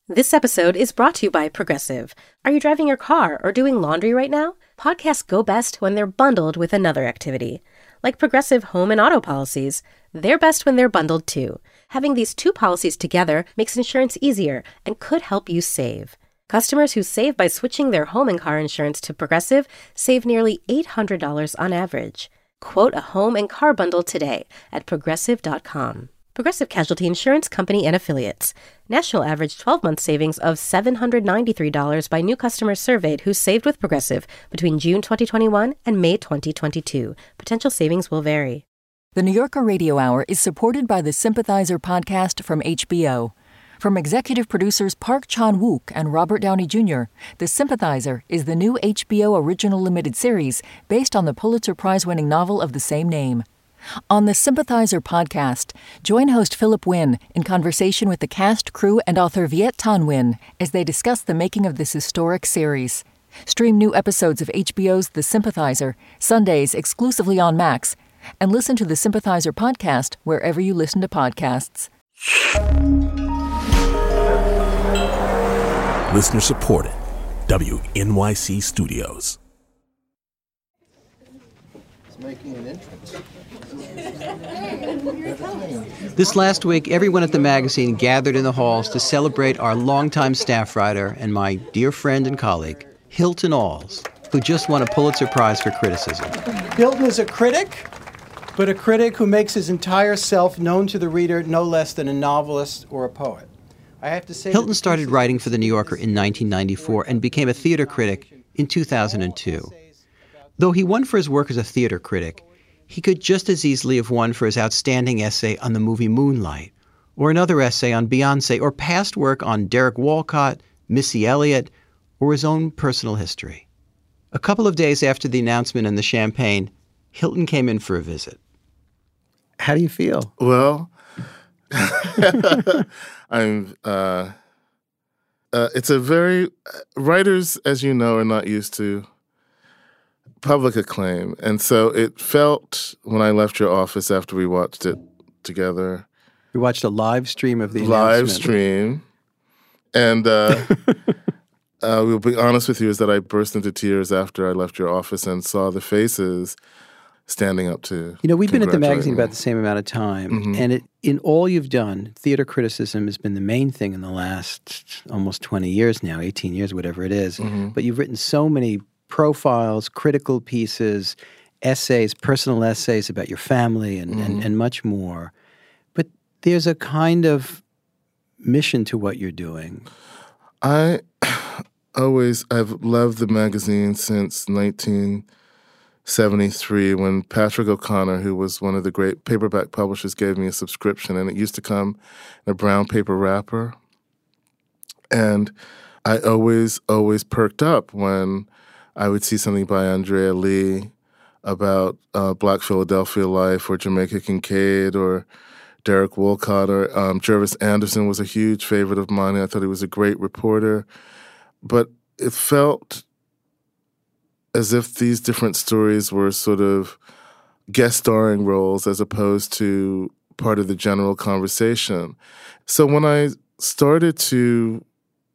This episode is brought to you by Progressive. Are you driving your car or doing laundry right now? Podcasts go best when they're bundled with another activity. Like Progressive home and auto policies, they're best when they're bundled too. Having these two policies together makes insurance easier and could help you save. Customers who save by switching their home and car insurance to Progressive save nearly $800 on average. Quote a home and car bundle today at Progressive.com. Progressive Casualty Insurance Company and Affiliates. National average 12-month savings of $793 by new customers surveyed who saved with Progressive between June 2021 and May 2022. Potential savings will vary. The New Yorker Radio Hour is supported by the Sympathizer podcast from HBO. From executive producers Park Chan-wook and Robert Downey Jr., The Sympathizer is the new HBO original limited series based on the Pulitzer Prize-winning novel of the same name. On the Sympathizer podcast, join host Philip Wynn in conversation with the cast, crew, and author Viet Thanh Nguyen as they discuss the making of this historic series. Stream new episodes of HBO's The Sympathizer, Sundays exclusively on Max, and listen to the Sympathizer podcast wherever you listen to podcasts. Listener supported. WNYC Studios. Making an entrance. This last week, everyone at the magazine gathered in the halls to celebrate our longtime staff writer and my dear friend and colleague, Hilton Als, who just won a Pulitzer Prize for criticism. Hilton is a critic, but a critic who makes his entire self known to the reader no less than a novelist or a poet. I have to say, Hilton started writing for The New Yorker in 1994 and became a theater critic in 2002. Though he won for his work as a theater critic, he could just as easily have won for his outstanding essay on the movie Moonlight, or another essay on Beyoncé, or past work on Derek Walcott, Missy Elliott, or his own personal history. A couple of days after the announcement and the champagne, Hilton came in for a visit. How do you feel? Well, it's a very, writers, as you know, are not used to public acclaim. And so it felt, when I left your office after we watched it together. We watched a live stream of the live stream. And we'll be honest with you, is that I burst into tears after I left your office and saw the faces standing up to we've been at the magazine about the same amount of time. Mm-hmm. And in all you've done, theater criticism has been the main thing in the last almost 20 years now, 18 years, whatever it is. Mm-hmm. But you've written so many profiles, critical pieces, essays, personal essays about your family and much more. But there's a kind of mission to what you're doing. I've loved the magazine since 1973 when Patrick O'Connor, who was one of the great paperback publishers, gave me a subscription, and it used to come in a brown paper wrapper. And I always perked up when I would see something by Andrea Lee about Black Philadelphia life, or Jamaica Kincaid, or Derek Walcott, or Jervis Anderson was a huge favorite of mine. I thought he was a great reporter. But it felt as if these different stories were sort of guest starring roles as opposed to part of the general conversation. So when I started to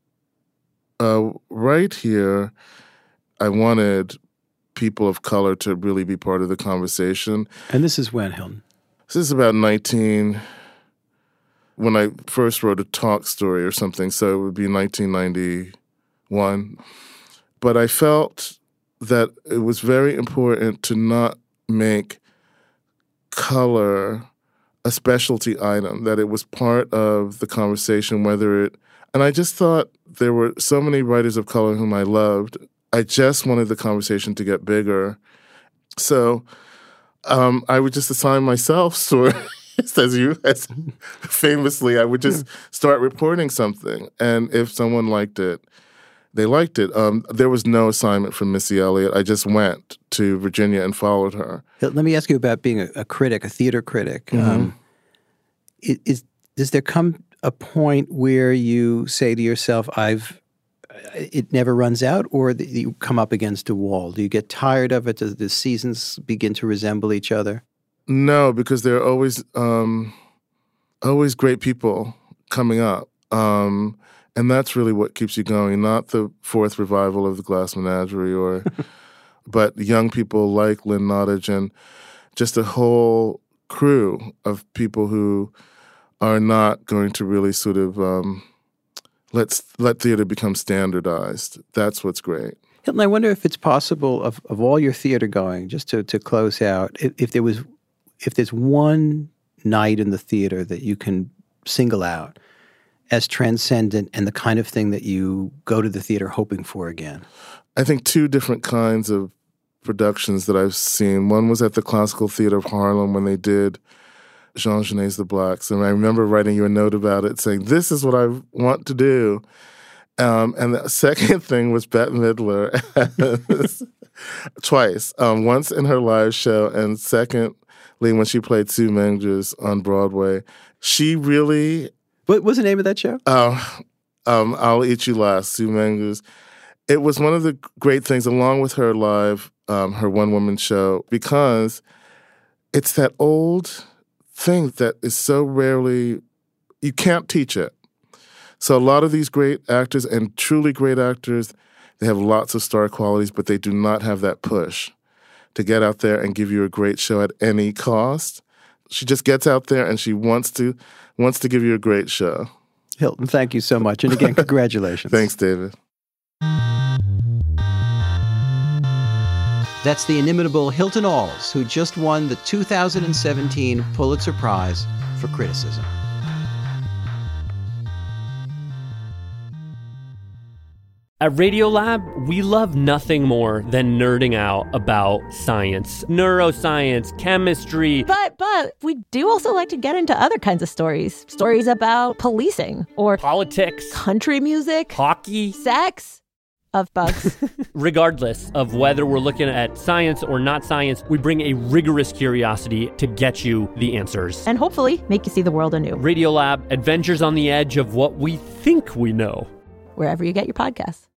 write here, I wanted people of color to really be part of the conversation. And this is when, Hilton? This is about when I first wrote a talk story or something, so it would be 1991. But I felt that it was very important to not make color a specialty item, that it was part of the conversation, and I just thought there were so many writers of color whom I loved. I just wanted the conversation to get bigger. So I would just assign myself stories, as famously, I would just start reporting something. And if someone liked it, they liked it. There was no assignment from Missy Elliott. I just went to Virginia and followed her. Let me ask you about being a critic, a theater critic. Mm-hmm. Does there come a point where you say to yourself, it never runs out, or you come up against a wall? Do you get tired of it? Does the seasons begin to resemble each other? No, because there are always great people coming up. And And that's really what keeps you going, not the fourth revival of the Glass Menagerie, but young people like Lynn Nottage and just a whole crew of people who are not going to really sort of let theater become standardized. That's what's great. Hilton, I wonder if it's possible of all your theater going, just to close out, if there's one night in the theater that you can single out as transcendent and the kind of thing that you go to the theater hoping for again. I think two different kinds of productions that I've seen. One was at the Classical Theater of Harlem when they did Jean Genet's The Blacks. And I remember writing you a note about it saying, this is what I want to do. And the second thing was Bette Midler twice. Once in her live show, and secondly, when she played Sue Mengers on Broadway. She really... What was the name of that show? I'll Eat You Last, Sue Mengers. It was one of the great things, along with her live, her one-woman show, because it's that old thing that is so rarely... You can't teach it. So a lot of these great actors and truly great actors, they have lots of star qualities, but they do not have that push to get out there and give you a great show at any cost. She just gets out there and she wants to give you a great show. Hilton, thank you so much. And again, congratulations. Thanks, David. That's the inimitable Hilton Als, who just won the 2017 Pulitzer Prize for Criticism. At Radiolab, we love nothing more than nerding out about science, neuroscience, chemistry. But we do also like to get into other kinds of stories. Stories about policing or politics, country music, hockey, sex, of bugs. Regardless of whether we're looking at science or not science, we bring a rigorous curiosity to get you the answers. And hopefully make you see the world anew. Radiolab, adventures on the edge of what we think we know. Wherever you get your podcasts.